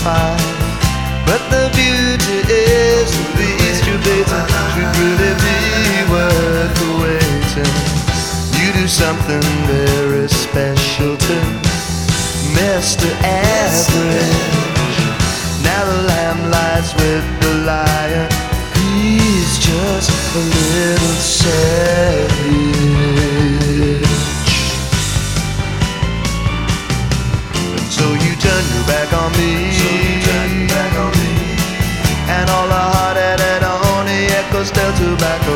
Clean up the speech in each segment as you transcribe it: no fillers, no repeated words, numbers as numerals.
5. But the beauty is these two dates should really be worth the waiting. You do something very special to Mr. Average. Now the lamb lies with the lion. He's just a little savage. And so you turn your back on me, and all the hard-headed honey echoes del tobacco.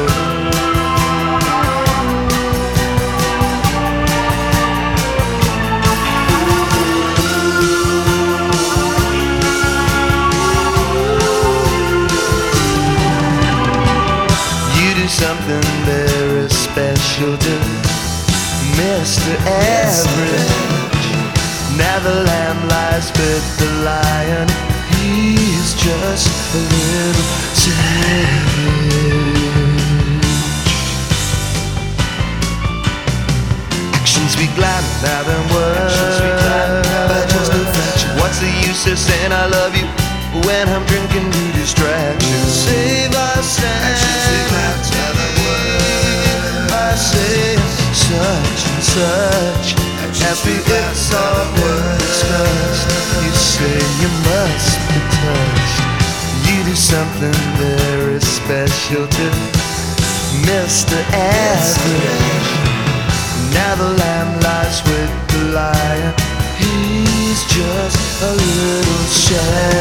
Something very special to Mr. Average. Now the lamb lies with the lion. He's just a little savage. Actions speak louder now than words. What's the use of saying I love you when I'm drinking to distraction? Save our stand. I say such and such, happy it's all been discussed. You say you must be touched. You do something very special to Mr. Average. Now the lamb lies with the lion. He's just a little shy.